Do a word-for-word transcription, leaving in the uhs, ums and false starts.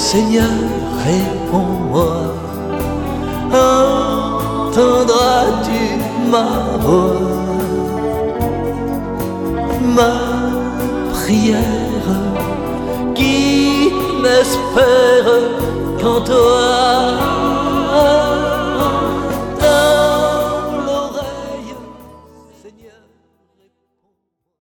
Seigneur, réponds-moi. Entendras-tu ma voix, ma prière qui m'espère qu'en toi